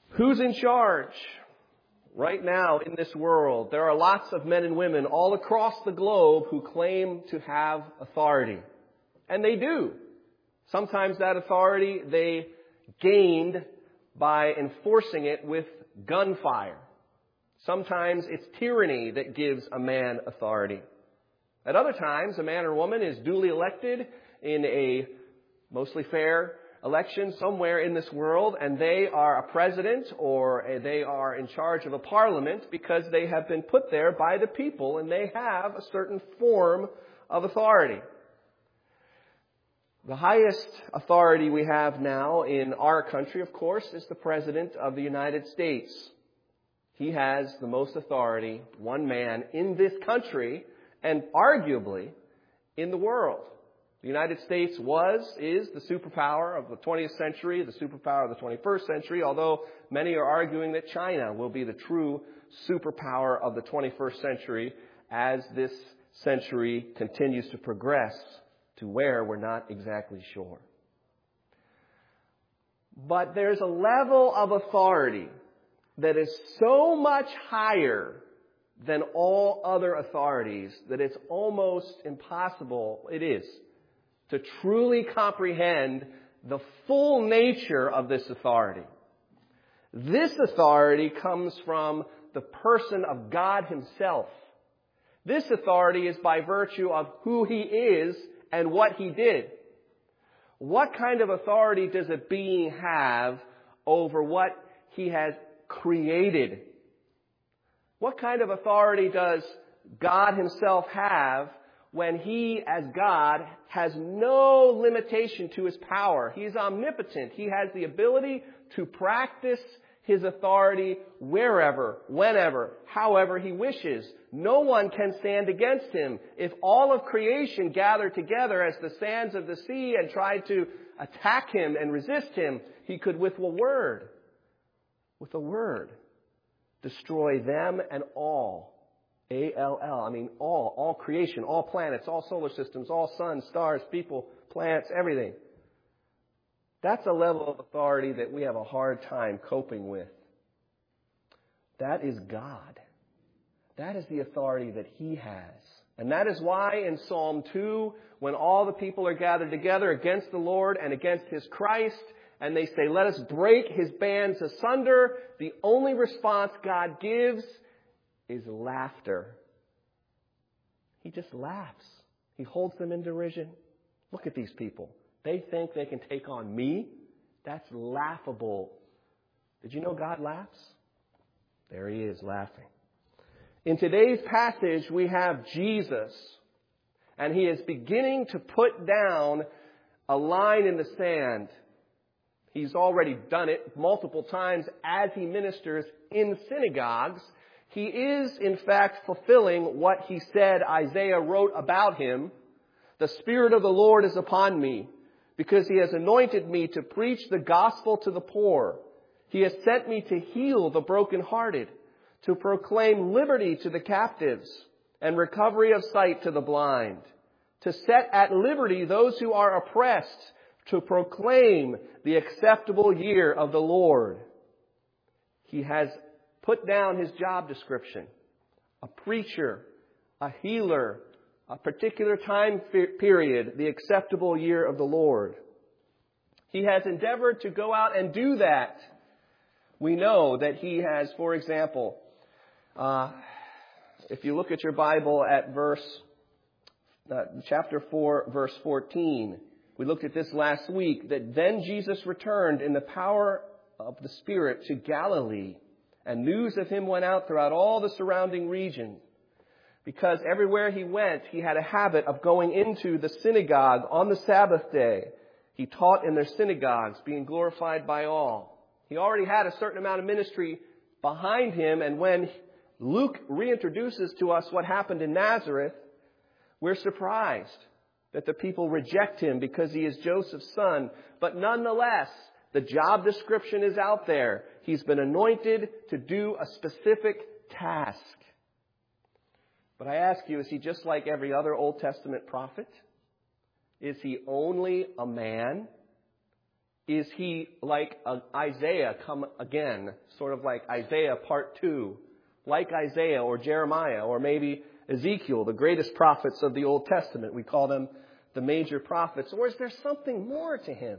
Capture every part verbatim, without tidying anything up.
Who's in charge? Right now in this world, there are lots of men and women all across the globe who claim to have authority. And they do. Sometimes that authority they gained by enforcing it with gunfire. Sometimes it's tyranny that gives a man authority. At other times, a man or woman is duly elected in a mostly fair election somewhere in this world, and they are a president or they are in charge of a parliament because they have been put there by the people and they have a certain form of authority. The highest authority we have now in our country, of course, is the President of the United States. He has the most authority, one man, in this country and arguably in the world. The United States was, is the superpower of the twentieth century, the superpower of the twenty-first century, although many are arguing that China will be the true superpower of the twenty-first century as this century continues to progress to where we're not exactly sure. But there's a level of authority that is so much higher than all other authorities that it's almost impossible, it is, to truly comprehend the full nature of this authority. This authority comes from the person of God Himself. This authority is by virtue of who He is and what He did. What kind of authority does a being have over what he has created? What kind of authority does God Himself have when He, as God, has no limitation to His power? He is omnipotent. He has the ability to practice His authority wherever, whenever, however He wishes. No one can stand against Him. If all of creation gathered together as the sands of the sea and tried to attack Him and resist Him, He could with a word, with a word, destroy them and all. A L L, I mean all, all creation, all planets, all solar systems, all suns, stars, people, plants, everything. That's a level of authority that we have a hard time coping with. That is God. That is the authority that He has. And that is why in Psalm two, when all the people are gathered together against the Lord and against His Christ, and they say, let us break His bands asunder, the only response God gives is laughter. He just laughs. He holds them in derision. Look at these people. They think they can take on me? That's laughable. Did you know God laughs? There He is, laughing. In today's passage, we have Jesus, and He is beginning to put down a line in the sand. He's already done it multiple times as He ministers in synagogues. He is, in fact, fulfilling what He said Isaiah wrote about Him. The Spirit of the Lord is upon me, because He has anointed me to preach the gospel to the poor. He has sent me to heal the brokenhearted, to proclaim liberty to the captives and recovery of sight to the blind, to set at liberty those who are oppressed, to proclaim the acceptable year of the Lord. He has put down His job description: a preacher, a healer, a particular time period, the acceptable year of the Lord. He has endeavored to go out and do that. We know that He has, for example, uh, if you look at your Bible at verse, uh, chapter four, verse fourteen, we looked at this last week, that then Jesus returned in the power of the Spirit to Galilee, and news of Him went out throughout all the surrounding region. Because everywhere He went, He had a habit of going into the synagogue on the Sabbath day. He taught in their synagogues, being glorified by all. He already had a certain amount of ministry behind Him, and when Luke reintroduces to us what happened in Nazareth, we're surprised that the people reject Him because He is Joseph's son. But nonetheless, the job description is out there. He's been anointed to do a specific task. But I ask you, is He just like every other Old Testament prophet? Is He only a man? Is he like uh, Isaiah come again, sort of like Isaiah part two, like Isaiah or Jeremiah or maybe Ezekiel, the greatest prophets of the Old Testament? We call them the major prophets. Or is there something more to him?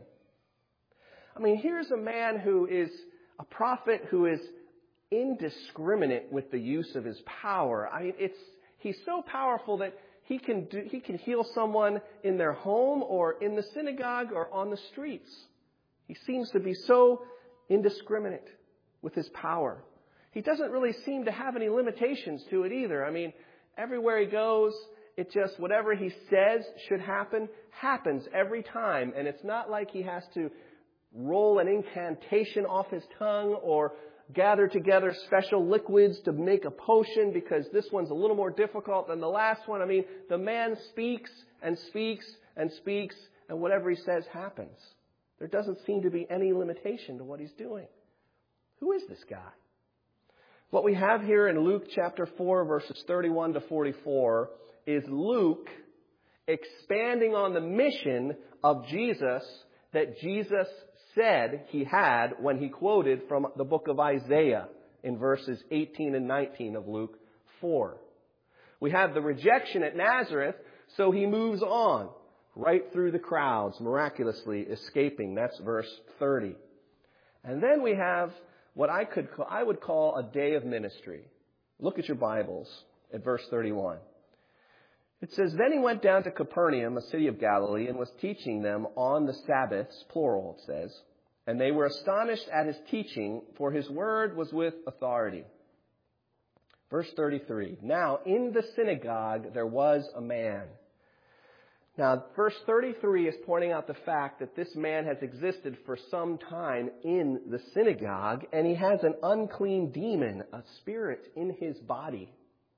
I mean, here's a man who is a prophet who is indiscriminate with the use of his power. I mean, it's he's so powerful that he can do, he can heal someone in their home or in the synagogue or on the streets. He seems to be so indiscriminate with his power. He doesn't really seem to have any limitations to it either. I mean, everywhere he goes, it just, whatever he says should happen, happens every time. And it's not like he has to roll an incantation off his tongue or gather together special liquids to make a potion because this one's a little more difficult than the last one. I mean, the man speaks and speaks and speaks, and whatever he says happens. There doesn't seem to be any limitation to what he's doing. Who is this guy? What we have here in Luke chapter four, verses thirty-one to forty-four, is Luke expanding on the mission of Jesus that Jesus said he had when he quoted from the book of Isaiah in verses eighteen and nineteen of Luke four. We have the rejection at Nazareth, so he moves on right through the crowds, miraculously escaping. That's verse thirty. And then we have what I could call, I would call a day of ministry. Look at your Bibles at verse thirty-one. It says, "Then he went down to Capernaum, a city of Galilee, and was teaching them on the Sabbaths," plural it says. "And they were astonished at his teaching, for his word was with authority." Verse thirty-three, "Now in the synagogue there was a man." Now, verse thirty-three is pointing out the fact that this man has existed for some time in the synagogue, and he has an unclean demon, a spirit in his body.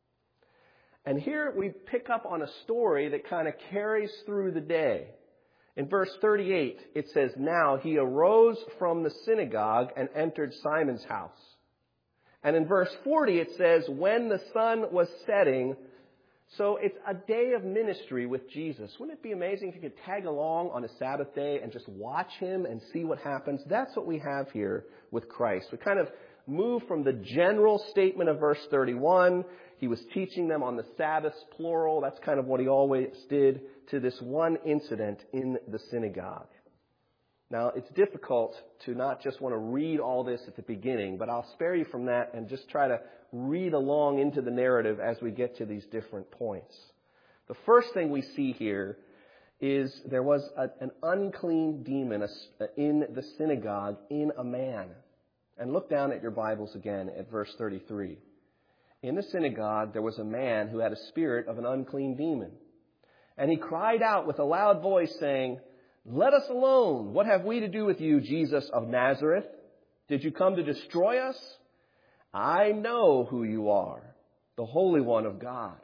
And here we pick up on a story that kind of carries through the day. In verse thirty-eight, it says, "Now he arose from the synagogue and entered Simon's house." And in verse forty, it says, "When the sun was setting," so it's a day of ministry with Jesus. Wouldn't it be amazing if you could tag along on a Sabbath day and just watch him and see what happens? That's what we have here with Christ. We kind of move from the general statement of verse thirty-one. He was teaching them on the Sabbaths, plural. That's kind of what he always did, to this one incident in the synagogue. Now, it's difficult to not just want to read all this at the beginning, but I'll spare you from that and just try to read along into the narrative as we get to these different points. The first thing we see here is there was a, an unclean demon in the synagogue in a man. And look down at your Bibles again at verse thirty-three. "In the synagogue there was a man who had a spirit of an unclean demon. And he cried out with a loud voice, saying, 'Let us alone. What have we to do with you, Jesus of Nazareth? Did you come to destroy us? I know who you are, the Holy One of God.'"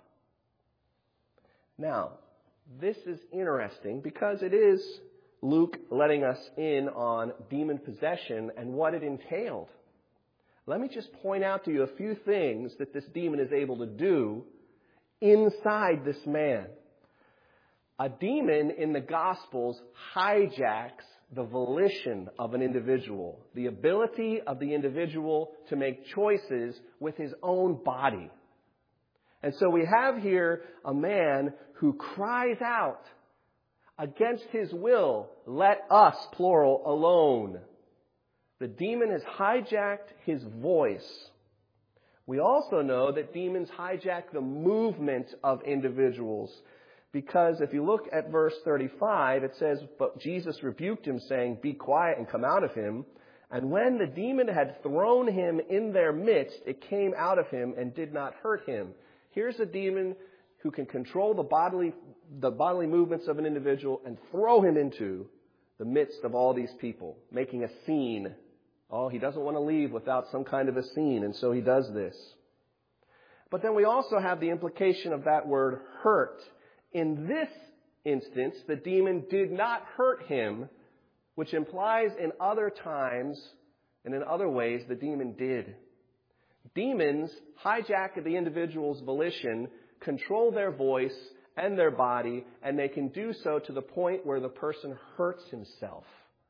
Now, this is interesting because it is Luke letting us in on demon possession and what it entailed. Let me just point out to you a few things that this demon is able to do inside this man. A demon in the Gospels hijacks the volition of an individual, the ability of the individual to make choices with his own body. And so we have here a man who cries out against his will, "Let us," plural, "alone." The demon has hijacked his voice. We also know that demons hijack the movement of individuals. Because if you look at verse thirty-five, it says, "But Jesus rebuked him, saying, 'Be quiet and come out of him.' And when the demon had thrown him in their midst, it came out of him and did not hurt him." Here's a demon who can control the bodily, the bodily movements of an individual and throw him into the midst of all these people, making a scene. Oh, he doesn't want to leave without some kind of a scene, and so he does this. But then we also have the implication of that word hurt. In this instance, the demon did not hurt him, which implies in other times and in other ways the demon did. Demons hijack the individual's volition, control their voice and their body, and they can do so to the point where the person hurts himself.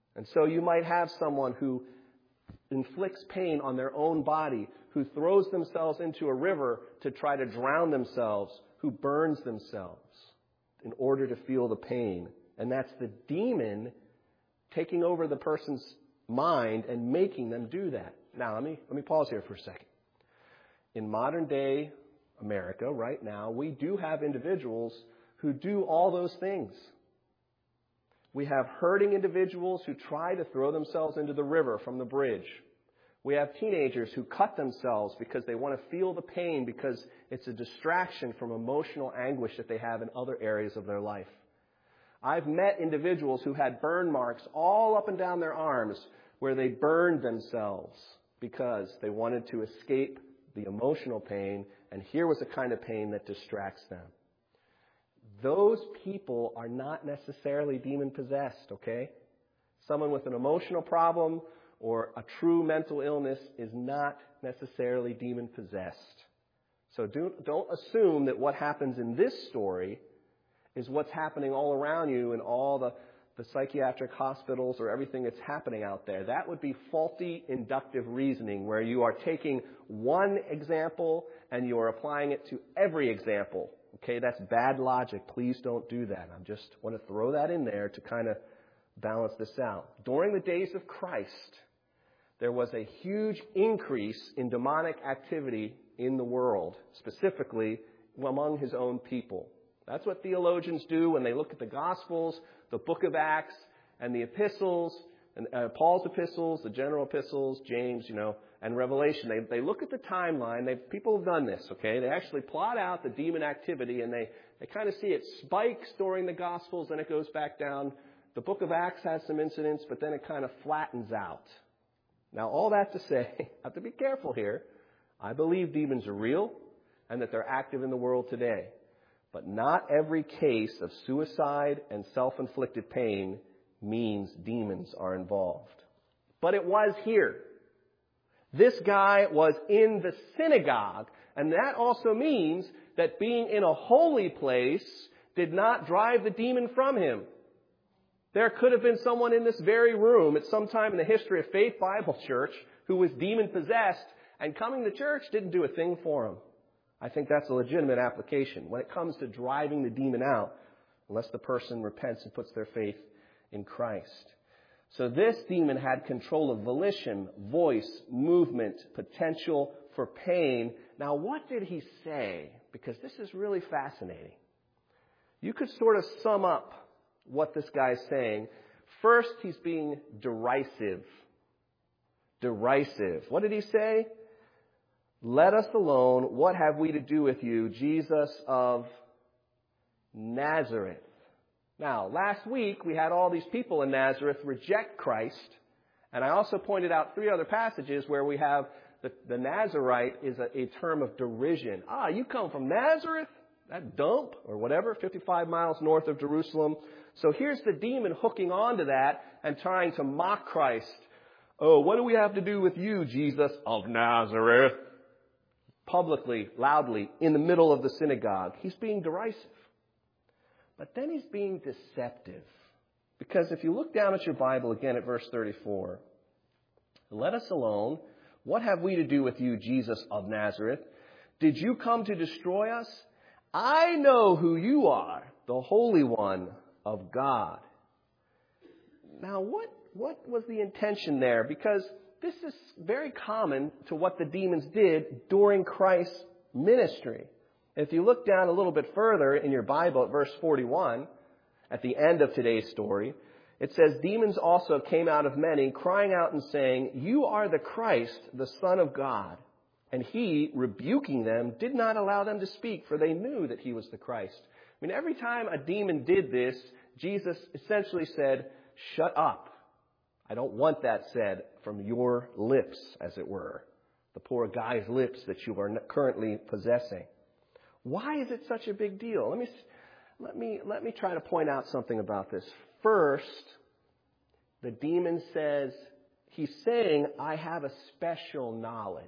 And so you might have someone who inflicts pain on their own body, who throws themselves into a river to try to drown themselves, who burns themselves in order to feel the pain. And that's the demon taking over the person's mind and making them do that. Now, let me, let me pause here for a second. In modern day America, right now, we do have individuals who do all those things. We have hurting individuals who try to throw themselves into the river from the bridge. We have teenagers who cut themselves because they want to feel the pain because it's a distraction from emotional anguish that they have in other areas of their life. I've met individuals who had burn marks all up and down their arms where they burned themselves because they wanted to escape the emotional pain, and here was a kind of pain that distracts them. Those people are not necessarily demon-possessed, okay? Someone with an emotional problem or a true mental illness is not necessarily demon-possessed. So do, don't assume that what happens in this story is what's happening all around you in all the, the psychiatric hospitals or everything that's happening out there. That would be faulty inductive reasoning where you are taking one example and you are applying it to every example. Okay, that's bad logic. Please don't do that. I just want to throw that in there to kind of balance this out. During the days of Christ, there was a huge increase in demonic activity in the world, specifically among his own people. That's what theologians do when they look at the Gospels, the book of Acts, and the epistles, and uh, Paul's epistles, the general epistles, James, you know, and Revelation. They they look at the timeline. They people have done this, okay? They actually plot out the demon activity, and they, they kind of see it spikes during the Gospels, then it goes back down. The book of Acts has some incidents, but then it kind of flattens out. Now, all that to say, I have to be careful here. I believe demons are real and that they're active in the world today. But not every case of suicide and self-inflicted pain means demons are involved. But it was here. This guy was in the synagogue, and that also means that being in a holy place did not drive the demon from him. There could have been someone in this very room at some time in the history of Faith Bible Church who was demon-possessed, and coming to church didn't do a thing for him. I think that's a legitimate application when it comes to driving the demon out, unless the person repents and puts their faith in Christ. So this demon had control of volition, voice, movement, potential for pain. Now, what did he say? Because this is really fascinating. You could sort of sum up what this guy's saying. First, he's being derisive. Derisive. What did he say? Let us alone. What have we to do with you, Jesus of Nazareth? Now, last week we had all these people in Nazareth reject Christ. And I also pointed out three other passages where we have the, the Nazarite is a, a term of derision. Ah, you come from Nazareth? That dump or whatever, fifty-five miles north of Jerusalem. So here's the demon hooking onto that and trying to mock Christ. Oh, what do we have to do with you, Jesus of Nazareth? Publicly, loudly, in the middle of the synagogue. He's being derisive. But then he's being deceptive. Because if you look down at your Bible again at verse thirty-four, let us alone. What have we to do with you, Jesus of Nazareth? Did you come to destroy us? I know who you are, the Holy One of God. Now, what, what was the intention there? Because this is very common to what the demons did during Christ's ministry. If you look down a little bit further in your Bible at verse forty-one, at the end of today's story, it says, demons also came out of many, crying out and saying, you are the Christ, the Son of God. And he, rebuking them, did not allow them to speak, for they knew that he was the Christ. I mean, every time a demon did this, Jesus essentially said, shut up. I don't want that said from your lips, as it were. The poor guy's lips that you are currently possessing. Why is it such a big deal? Let me, let me, let me try to point out something about this. First, the demon says, he's saying, I have a special knowledge.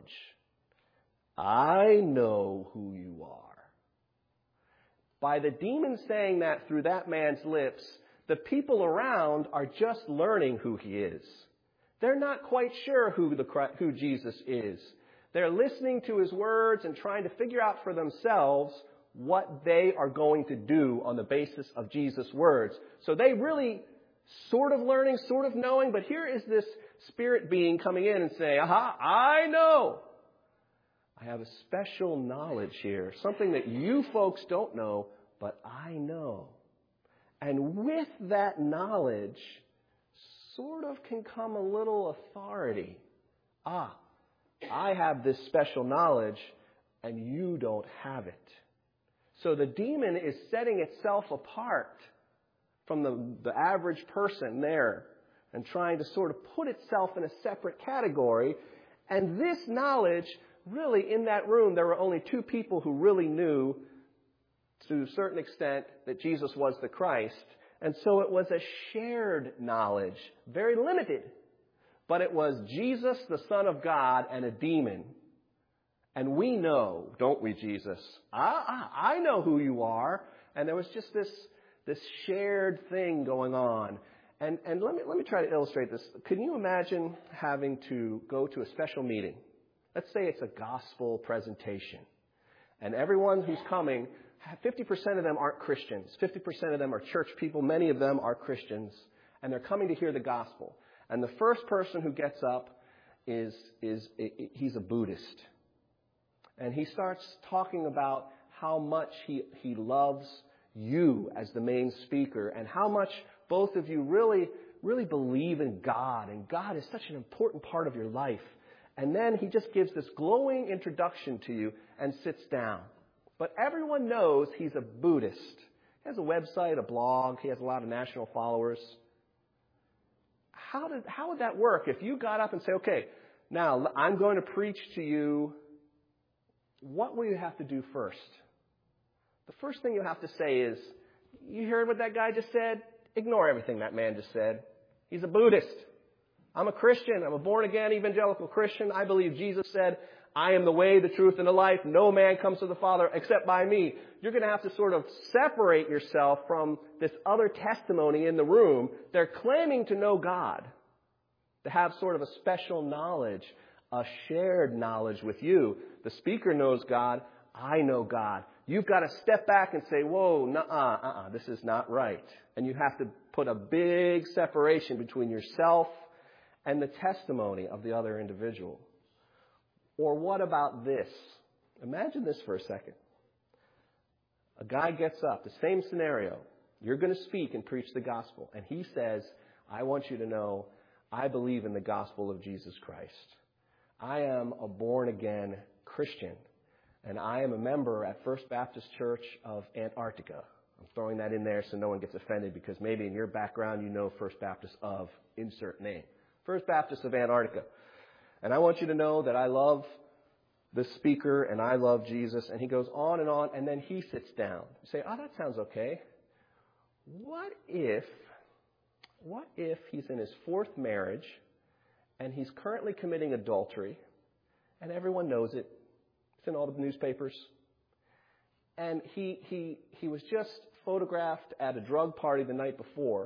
I know who you are. By the demon saying that through that man's lips, The people around are just learning who he is. They're not quite sure who the who Jesus is. They're listening to his words and trying to figure out for themselves what they are going to do on the basis of Jesus' words. So they really sort of learning, sort of knowing, but here is this spirit being coming in and saying, aha, I know. I have a special knowledge here, something that you folks don't know, but I know. And with that knowledge, sort of can come a little authority. Ah, I have this special knowledge, and you don't have it. So the demon is setting itself apart from the, the average person there and trying to sort of put itself in a separate category. And this knowledge, really, in that room, there were only two people who really knew to a certain extent that Jesus was the Christ. And so it was a shared knowledge, very limited. But it was Jesus, the Son of God, and a demon. And we know, don't we, Jesus? I, I, I know who you are. And there was just this, this shared thing going on. And, and let me, let me try to illustrate this. Can you imagine having to go to a special meeting? Let's say it's a gospel presentation. And everyone who's coming, fifty percent of them aren't Christians. fifty percent of them are church people. Many of them are Christians. And they're coming to hear the gospel. And the first person who gets up is, is he's a Buddhist. And he starts talking about how much he, he loves you as the main speaker and how much both of you really, really believe in God. And God is such an important part of your life. And then he just gives this glowing introduction to you and sits down. But everyone knows he's a Buddhist. He has a website, a blog. He has a lot of national followers. How did, how would that work if you got up and say, okay, now I'm going to preach to you. What will you have to do first? The first thing you have to say is, you heard what that guy just said? Ignore everything that man just said. He's a Buddhist. I'm a Christian. I'm a born-again evangelical Christian. I believe Jesus said, I am the way, the truth, and the life. No man comes to the Father except by me. You're going to have to sort of separate yourself from this other testimony in the room. They're claiming to know God, to have sort of a special knowledge, a shared knowledge with you. The speaker knows God. I know God. You've got to step back and say, whoa, nuh-uh, uh-uh, this is not right. And you have to put a big separation between yourself and the testimony of the other individual. Or what about this? Imagine this for a second. A guy gets up, the same scenario. You're going to speak and preach the gospel. And he says, I want you to know, I believe in the gospel of Jesus Christ. I am a born-again Christian. And I am a member at First Baptist Church of Antarctica. I'm throwing that in there so no one gets offended because maybe in your background you know First Baptist of insert name. First Baptist of Antarctica. And I want you to know that I love the speaker and I love Jesus. And he goes on and on, and then he sits down. You say, oh, that sounds okay. What if, what if he's in his fourth marriage and he's currently committing adultery and everyone knows it? It's in all the newspapers. And he, he, he was just photographed at a drug party the night before.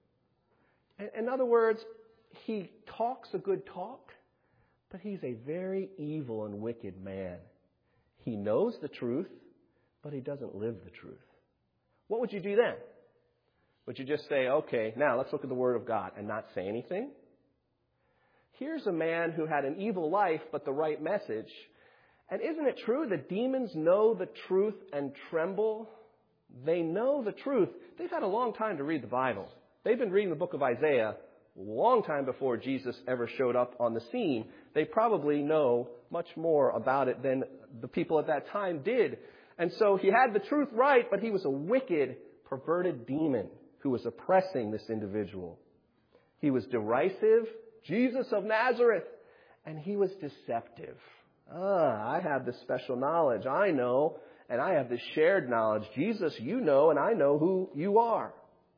In, in other words, he talks a good talk, but he's a very evil and wicked man. He knows the truth, but he doesn't live the truth. What would you do then? Would you just say, okay, now let's look at the Word of God and not say anything? Here's a man who had an evil life, but the right message. And isn't it true that demons know the truth and tremble? They know the truth. They've had a long time to read the Bible. They've been reading the book of Isaiah a long time before Jesus ever showed up on the scene. They probably know much more about it than the people at that time did. And so he had the truth right, but he was a wicked, perverted demon who was oppressing this individual. He was derisive, Jesus of Nazareth, and he was deceptive. Ah, I have this special knowledge. I know, and I have this shared knowledge. Jesus, you know, and I know who you are.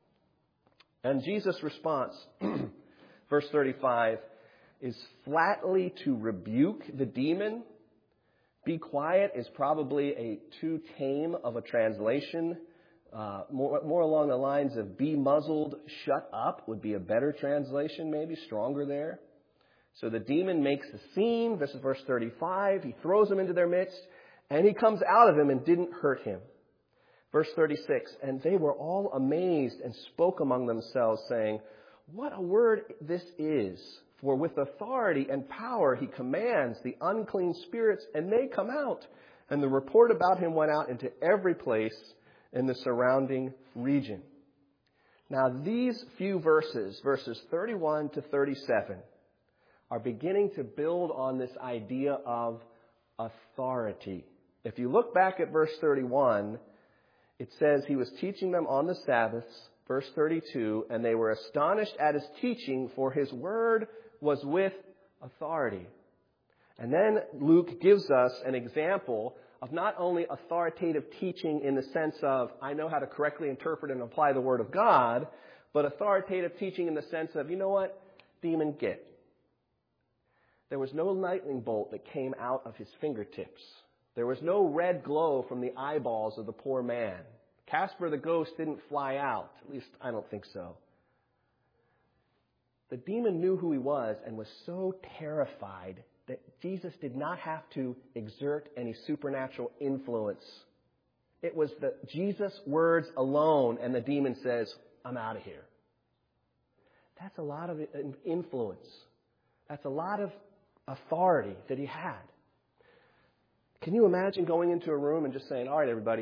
And Jesus' response, verse thirty-five, is flatly to rebuke the demon. Be quiet is probably a too tame of a translation. Uh, more, more along the lines of be muzzled, shut up would be a better translation, maybe stronger there. So the demon makes a scene. This is verse thirty-five. He throws him into their midst, and he comes out of him and didn't hurt him. Verse thirty-six, and they were all amazed and spoke among themselves, saying, what a word this is! For with authority and power he commands the unclean spirits, and they come out. And the report about him went out into every place in the surrounding region. Now these few verses, verses thirty-one to thirty-seven, are beginning to build on this idea of authority. If you look back at verse thirty-one, it says he was teaching them on the Sabbaths. Verse thirty-two, and they were astonished at his teaching, for his word was with authority. And then Luke gives us an example of not only authoritative teaching in the sense of, I know how to correctly interpret and apply the Word of God, but authoritative teaching in the sense of, you know what, demon, get. There was no lightning bolt that came out of his fingertips. There was no red glow from the eyeballs of the poor man. Casper the ghost didn't fly out. At least, I don't think so. The demon knew who he was and was so terrified that Jesus did not have to exert any supernatural influence. It was the Jesus' words alone, and the demon says, I'm out of here. That's a lot of influence. That's a lot of authority that he had. Can you imagine going into a room and just saying, all right, everybody,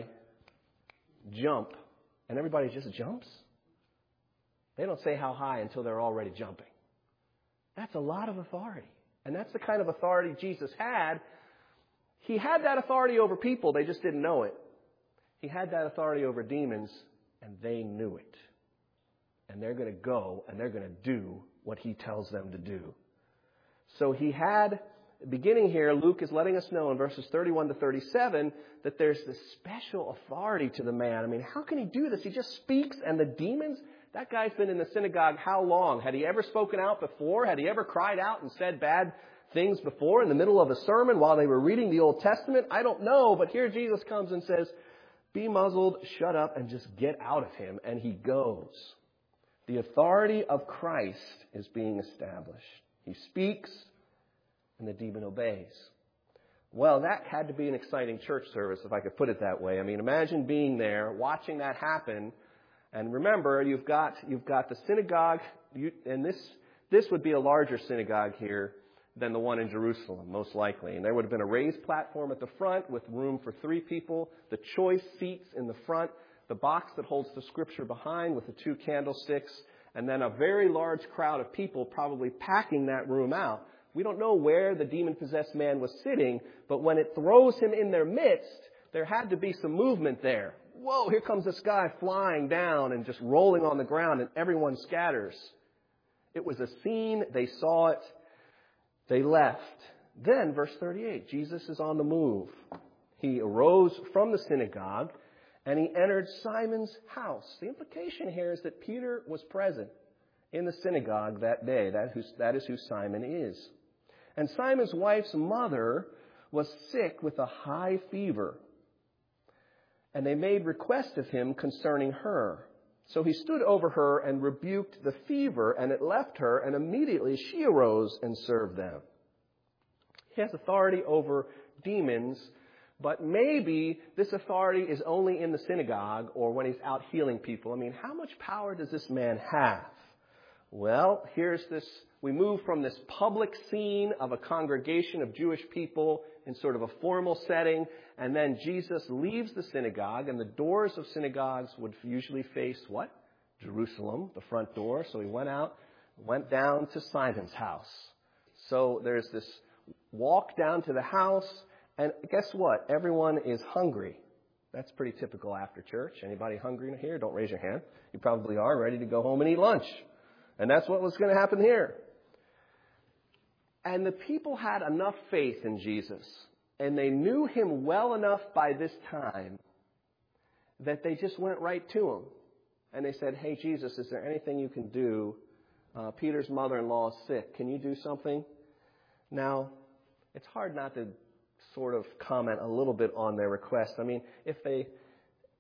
jump. And everybody just jumps? They don't say how high until they're already jumping. That's a lot of authority. And that's the kind of authority Jesus had. He had that authority over people. They just didn't know it. He had that authority over demons, and they knew it. And they're going to go, and they're going to do what he tells them to do. So he had, beginning here, Luke is letting us know in verses thirty-one to thirty-seven that there's this special authority to the man. I mean, how can he do this? He just speaks, and the demons... That guy's been in the synagogue how long? Had he ever spoken out before? Had he ever cried out and said bad things before in the middle of a sermon while they were reading the Old Testament? I don't know, but here Jesus comes and says, be muzzled, shut up, and just get out of him. And he goes. The authority of Christ is being established. He speaks, and the demon obeys. Well, that had to be an exciting church service, if I could put it that way. I mean, imagine being there, watching that happen. And remember, you've got you've got the synagogue, you, and this this would be a larger synagogue here than the one in Jerusalem, most likely. And there would have been a raised platform at the front with room for three people, the choice seats in the front, the box that holds the scripture behind with the two candlesticks, and then a very large crowd of people probably packing that room out. We don't know where the demon-possessed man was sitting, but when it throws him in their midst, there had to be some movement there. Whoa, here comes this guy flying down and just rolling on the ground, and everyone scatters. It was a scene. They saw it. They left. Then, verse thirty-eight, Jesus is on the move. He arose from the synagogue, and he entered Simon's house. The implication here is that Peter was present in the synagogue that day. That, who's, that is who Simon is. And Simon's wife's mother was sick with a high fever. And they made request of him concerning her. So he stood over her and rebuked the fever, and it left her, and immediately she arose and served them. He has authority over demons, but maybe this authority is only in the synagogue or when he's out healing people. I mean, how much power does this man have? Well, here's this. We move from this public scene of a congregation of Jewish people in sort of a formal setting, and then Jesus leaves the synagogue, and the doors of synagogues would usually face what? Jerusalem, the front door. So he went out, went down to Simon's house. So there's this walk down to the house, and guess what? Everyone is hungry. That's pretty typical after church. Anybody hungry here? Don't raise your hand. You probably are ready to go home and eat lunch. And that's what was going to happen here. And the people had enough faith in Jesus, and they knew him well enough by this time that they just went right to him. And they said, hey, Jesus, is there anything you can do? Uh, Peter's mother-in-law is sick. Can you do something? Now, it's hard not to sort of comment a little bit on their request. I mean, if they...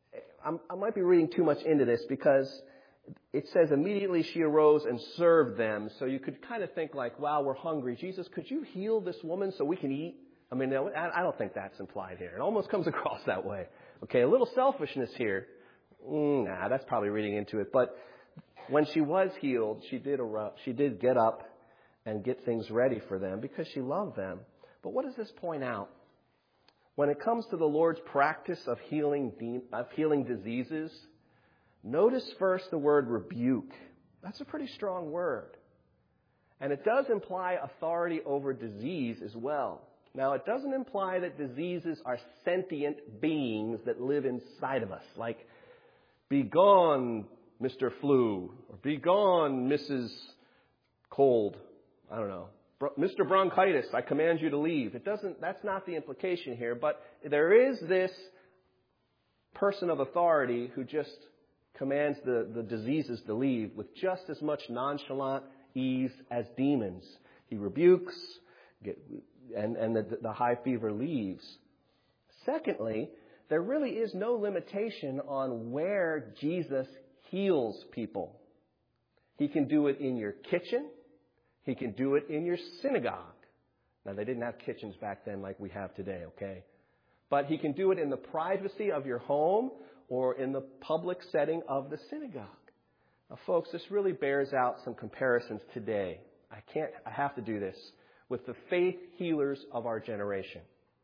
I'm, I might be reading too much into this because it says immediately she arose and served them. So you could kind of think like, wow, we're hungry. Jesus, could you heal this woman so we can eat? I mean, I don't think that's implied here. It almost comes across that way. Okay, a little selfishness here. Mm, nah, that's probably reading into it. But when she was healed, she did erupt, she did get up and get things ready for them because she loved them. But what does this point out? When it comes to the Lord's practice of healing, de- of healing diseases, notice first the word rebuke. That's a pretty strong word. And it does imply authority over disease as well. Now, it doesn't imply that diseases are sentient beings that live inside of us, like, be gone, Mister Flu, or be gone, Missus Cold. I don't know. Mister Bronchitis, I command you to leave. It doesn't, that's not the implication here, but there is this person of authority who just commands the, the diseases to leave with just as much nonchalant ease as demons. He rebukes, get, and, and the, the high fever leaves. Secondly, there really is no limitation on where Jesus heals people. He can do it in your kitchen. He can do it in your synagogue. Now, they didn't have kitchens back then like we have today, okay? But he can do it in the privacy of your home or in the public setting of the synagogue. Now, folks, this really bears out some comparisons today. I can't, I have to do this with the faith healers of our generation.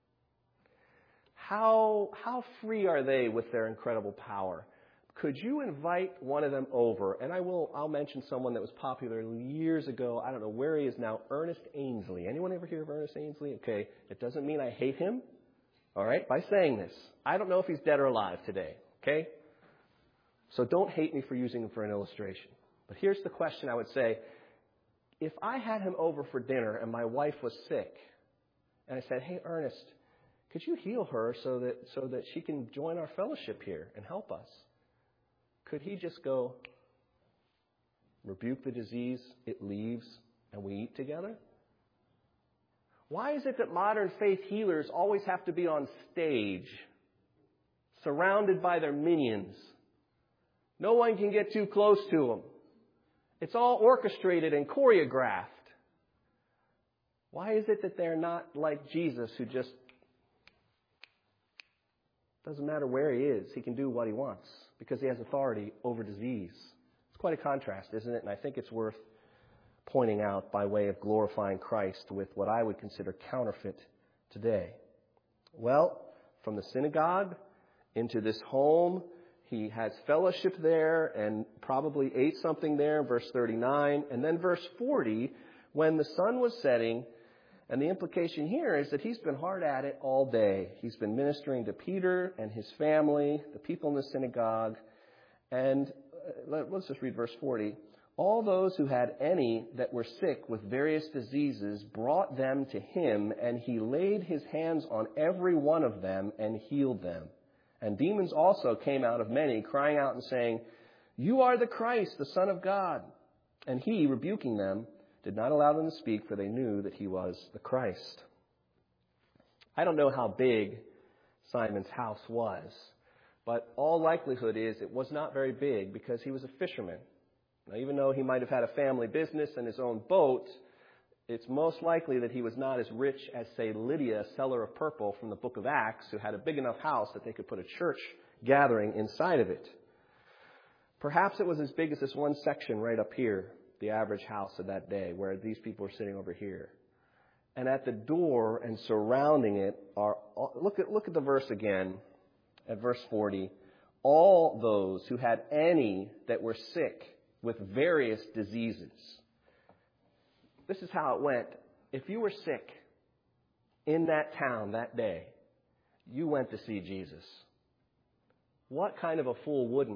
How, how free are they with their incredible power? Could you invite one of them over? And I will, I'll mention someone that was popular years ago. I don't know where he is now. Ernest Ainsley. Anyone ever hear of Ernest Ainsley? Okay. It doesn't mean I hate him. All right. By saying this, I don't know if he's dead or alive today. Okay. So don't hate me for using him for an illustration. But here's the question I would say. If I had him over for dinner and my wife was sick and I said, hey, Ernest, could you heal her so that, so that she can join our fellowship here and help us? Could he just go, rebuke the disease, it leaves, and we eat together? Why is it that modern faith healers always have to be on stage, surrounded by their minions? No one can get too close to them. It's all orchestrated and choreographed. Why is it that they're not like Jesus, who just doesn't matter where he is, he can do what he wants because he has authority over disease? It's quite a contrast, isn't it? And I think it's worth pointing out by way of glorifying Christ with what I would consider counterfeit today. Well, from the synagogue into this home, he has fellowship there and probably ate something there, verse thirty-nine. And then verse forty, when the sun was setting, and the implication here is that he's been hard at it all day. He's been ministering to Peter and his family, the people in the synagogue. And let's just read verse forty. All those who had any that were sick with various diseases brought them to him, and he laid his hands on every one of them and healed them. And demons also came out of many, crying out and saying, you are the Christ, the Son of God. And he, rebuking them, did not allow them to speak, for they knew that he was the Christ. I don't know how big Simon's house was, but all likelihood is it was not very big because he was a fisherman. Now, even though he might have had a family business and his own boat, it's most likely that he was not as rich as, say, Lydia, seller of purple from the book of Acts, who had a big enough house that they could put a church gathering inside of it. Perhaps it was as big as this one section right up here, the average house of that day, where these people are sitting over here. And at the door and surrounding it are, look at, look at the verse again, at verse forty. All those who had any that were sick with various diseases. This is how it went. If you were sick in that town that day, you went to see Jesus. What kind of a fool wouldn't?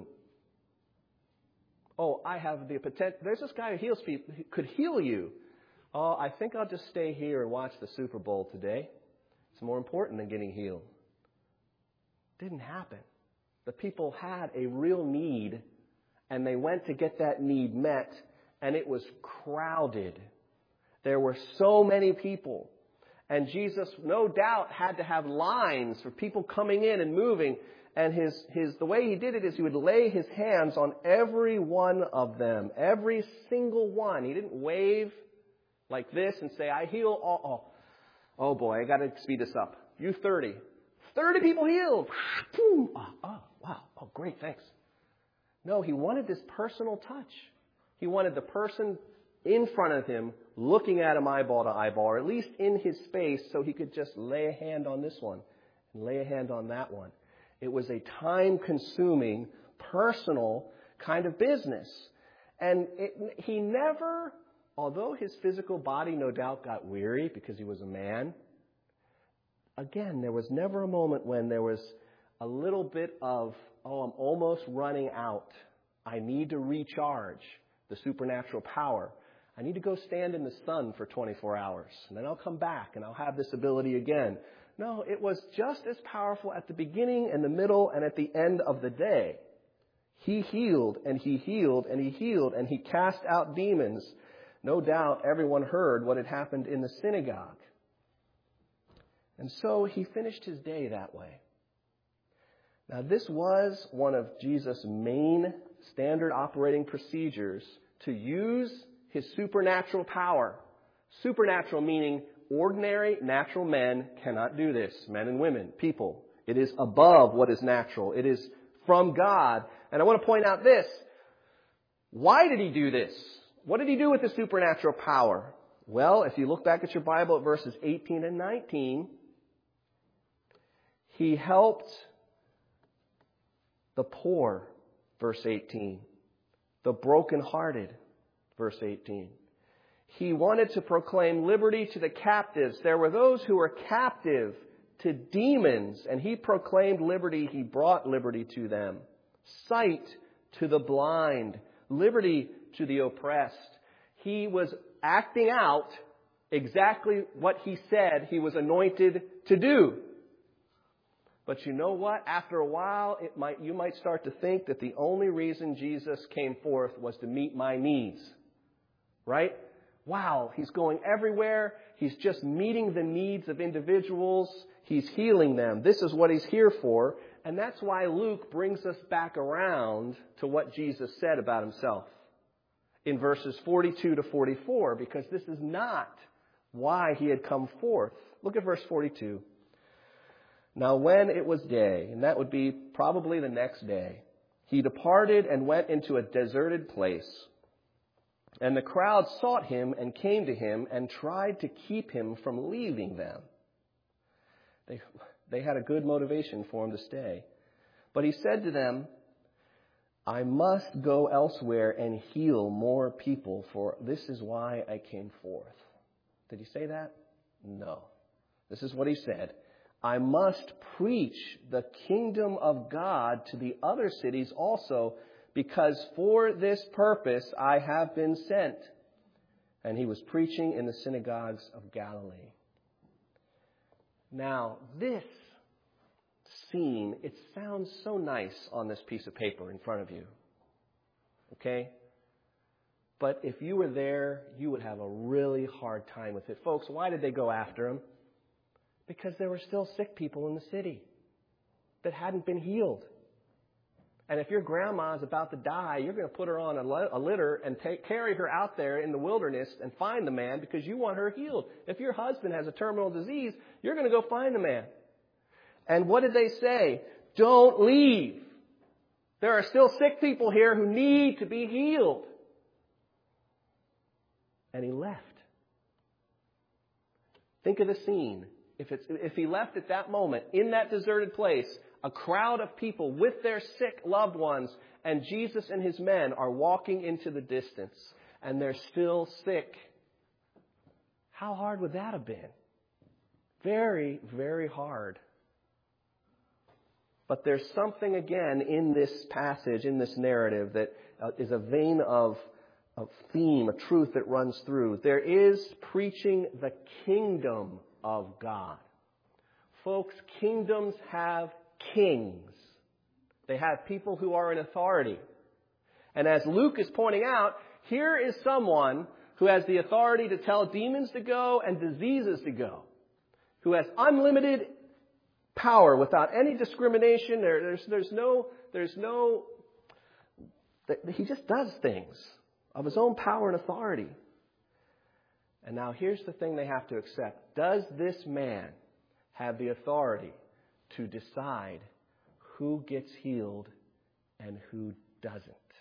Oh, I have the potential. There's this guy who heals people, who could heal you. Oh, I think I'll just stay here and watch the Super Bowl today. It's more important than getting healed. Didn't happen. The people had a real need, and they went to get that need met, and it was crowded. There were so many people. And Jesus, no doubt, had to have lines for people coming in and moving. And his, his, the way he did it is he would lay his hands on every one of them, every single one. He didn't wave like this and say, I heal all. Oh, oh boy, I got to speed this up. You thirty. thirty people healed. Oh, oh, wow. Oh, great, thanks. No, he wanted this personal touch. He wanted the person in front of him looking at him eyeball to eyeball, or at least in his space, so he could just lay a hand on this one and lay a hand on that one. It was a time-consuming, personal kind of business. And it, he never, although his physical body no doubt got weary because he was a man, again, there was never a moment when there was a little bit of, oh, I'm almost running out. I need to recharge the supernatural power. I need to go stand in the sun for twenty-four hours, and then I'll come back and I'll have this ability again. No, it was just as powerful at the beginning and the middle and at the end of the day. He healed and he healed and he healed and he cast out demons. No doubt everyone heard what had happened in the synagogue. And so he finished his day that way. Now, this was one of Jesus' main standard operating procedures, to use his supernatural power. Supernatural meaning ordinary, natural men cannot do this. Men and women, people. It is above what is natural. It is from God. And I want to point out this. Why did he do this? What did he do with the supernatural power? Well, if you look back at your Bible at verses eighteen and nineteen, he helped the poor, verse eighteen. The brokenhearted, verse eighteen. He wanted to proclaim liberty to the captives. There were those who were captive to demons, and he proclaimed liberty. He brought liberty to them. Sight to the blind, liberty to the oppressed. He was acting out exactly what he said he was anointed to do. But you know what? After a while, it might, you might start to think that the only reason Jesus came forth was to meet my needs. Right? Wow, he's going everywhere. He's just meeting the needs of individuals. He's healing them. This is what he's here for. And that's why Luke brings us back around to what Jesus said about himself in verses forty-two to forty-four, because this is not why he had come forth. Look at verse forty-two. Now when it was day, and that would be probably the next day, he departed and went into a deserted place. And the crowd sought him and came to him and tried to keep him from leaving them. They, they had a good motivation for him to stay. But he said to them, I must go elsewhere and heal more people, for this is why I came forth. Did he say that? No. This is what he said. I must preach the kingdom of God to the other cities also, because for this purpose I have been sent. And he was preaching in the synagogues of Galilee. Now, this scene, it sounds so nice on this piece of paper in front of you. Okay? But if you were there, you would have a really hard time with it. Folks, why did they go after him? Because there were still sick people in the city that hadn't been healed. And if your grandma is about to die, you're going to put her on a litter and take, carry her out there in the wilderness and find the man because you want her healed. If your husband has a terminal disease, you're going to go find the man. And what did they say? Don't leave. There are still sick people here who need to be healed. And he left. Think of the scene. If, it's, if he left at that moment, in that deserted place, a crowd of people with their sick loved ones, and Jesus and his men are walking into the distance, and they're still sick. How hard would that have been? Very, very hard. But there's something, again, in this passage, in this narrative, that uh, is a vein of, of theme, a truth that runs through. There is preaching the kingdom of God. Folks, kingdoms have kings. They have people who are in authority. And as Luke is pointing out, here is someone who has the authority to tell demons to go and diseases to go, who has unlimited power without any discrimination. There, there's, there's no, there's no, he just does things of his own power and authority. And now here's the thing they have to accept. Does this man have the authority to decide who gets healed and who doesn't?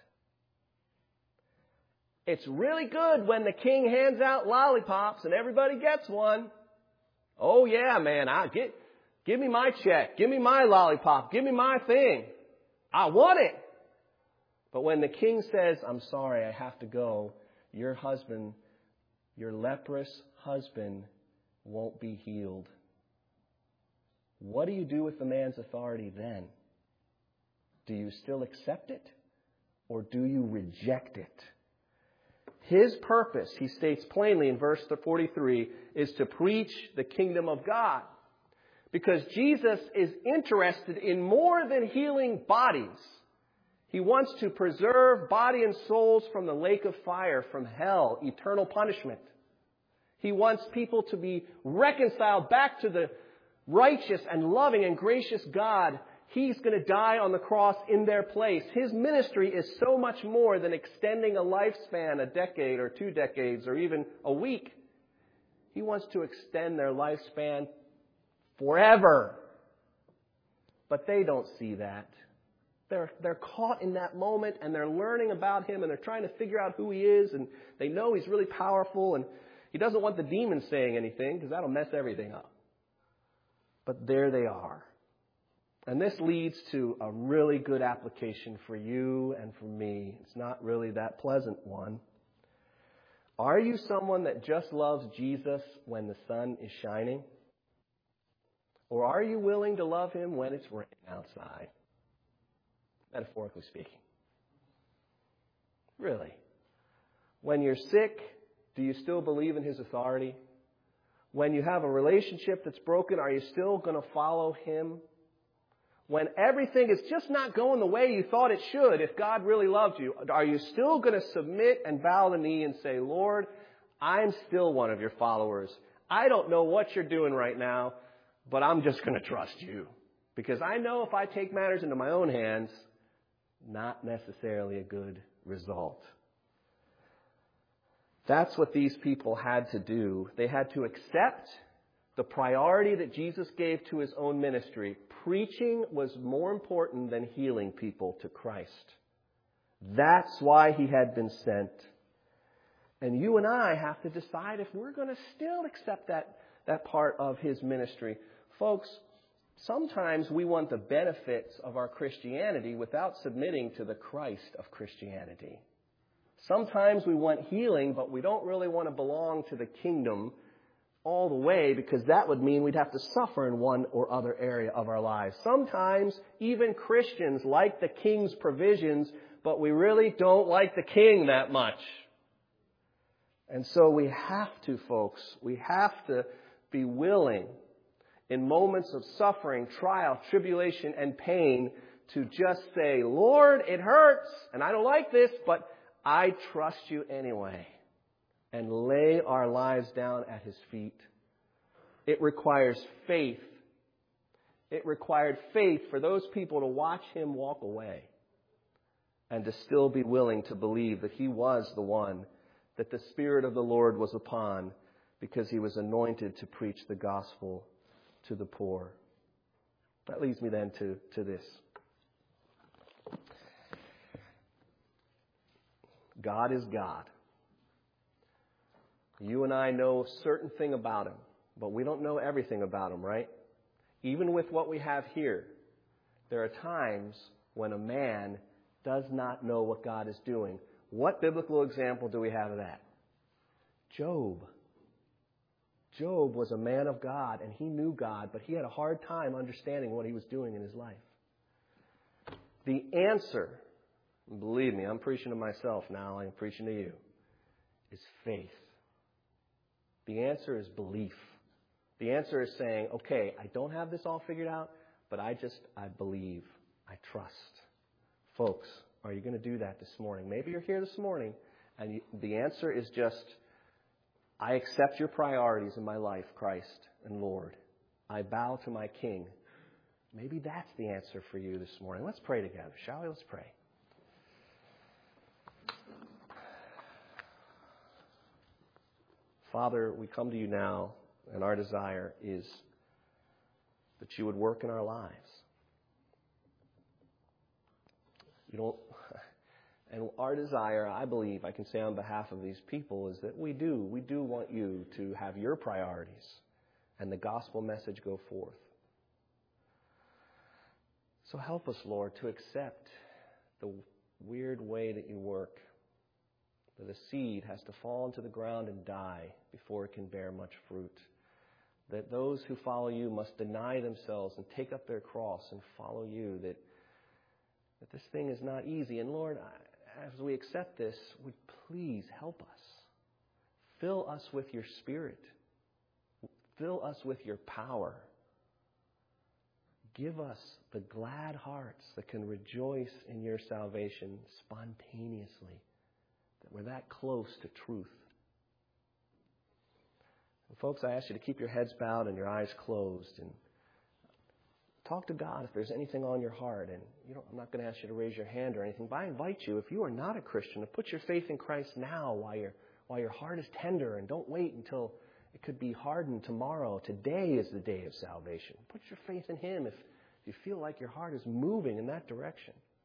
It's really good when the king hands out lollipops and everybody gets one. Oh yeah, man, I get, give me my check. Give me my lollipop. Give me my thing. I want it. But when the king says, I'm sorry, I have to go, your husband, your leprous husband won't be healed. What do you do with the man's authority then? Do you still accept it or do you reject it? His purpose, he states plainly in verse forty-three, is to preach the kingdom of God. Because Jesus is interested in more than healing bodies. He wants to preserve body and souls from the lake of fire, from hell, eternal punishment. He wants people to be reconciled back to the righteous and loving and gracious God. He's going to die on the cross in their place. His ministry is so much more than extending a lifespan, a decade or two decades or even a week. He wants to extend their lifespan forever. But they don't see that. They're, they're caught in that moment and they're learning about him and they're trying to figure out who he is, and they know he's really powerful and he doesn't want the demons saying anything because that'll mess everything up. But there they are. And this leads to a really good application for you and for me. It's not really that pleasant one. Are you someone that just loves Jesus when the sun is shining? Or are you willing to love him when it's raining outside? Metaphorically speaking. Really. When you're sick, do you still believe in his authority? When you have a relationship that's broken, are you still going to follow him? When everything is just not going the way you thought it should, if God really loved you, are you still going to submit and bow the knee and say, Lord, I'm still one of your followers. I don't know what you're doing right now, but I'm just going to trust you. Because I know if I take matters into my own hands, not necessarily a good result. That's what these people had to do. They had to accept the priority that Jesus gave to his own ministry. Preaching was more important than healing people to Christ. That's why he had been sent. And you and I have to decide if we're going to still accept that, that part of his ministry. Folks, sometimes we want the benefits of our Christianity without submitting to the Christ of Christianity. Sometimes we want healing, but we don't really want to belong to the kingdom all the way, because that would mean we'd have to suffer in one or other area of our lives. Sometimes even Christians like the king's provisions, but we really don't like the king that much. And so we have to, folks, we have to be willing in moments of suffering, trial, tribulation, and pain to just say, Lord, it hurts, and I don't like this, but I trust you anyway. And lay our lives down at his feet. It requires faith. It required faith for those people to watch him walk away and to still be willing to believe that he was the one, that the Spirit of the Lord was upon, because he was anointed to preach the gospel to the poor. That leads me then to, to this. God is God. You and I know a certain thing about him, but we don't know everything about him, right? Even with what we have here, there are times when a man does not know what God is doing. What biblical example do we have of that? Job. Job was a man of God, and he knew God, but he had a hard time understanding what he was doing in his life. The answer, believe me, I'm preaching to myself now, I'm preaching to you, is faith. The answer is belief. The answer is saying, okay, I don't have this all figured out, but I just, I believe, I trust. Folks, are you going to do that this morning? Maybe you're here this morning, and you, the answer is just, I accept your priorities in my life, Christ and Lord. I bow to my King. maybe that's the answer for you this morning. Let's pray together, shall we? Let's pray. Father, we come to you now, and our desire is that you would work in our lives. You don't, and our desire, I believe, I can say on behalf of these people, is that we do, we do want you to have your priorities and the gospel message go forth. So help us, Lord, to accept the weird way that you work, that a seed has to fall into the ground and die before it can bear much fruit, that those who follow you must deny themselves and take up their cross and follow you, that, that this thing is not easy. And Lord, as we accept this, would please help us. Fill us with your Spirit. Fill us with your power. Give us the glad hearts that can rejoice in your salvation spontaneously, that we're that close to truth. And folks, I ask you to keep your heads bowed and your eyes closed and talk to God if there's anything on your heart. And you know, I'm not going to ask you to raise your hand or anything, but I invite you, if you are not a Christian, to put your faith in Christ now while your while your heart is tender, and don't wait until it could be hardened tomorrow. Today is the day of salvation. Put your faith in Him if you feel like your heart is moving in that direction.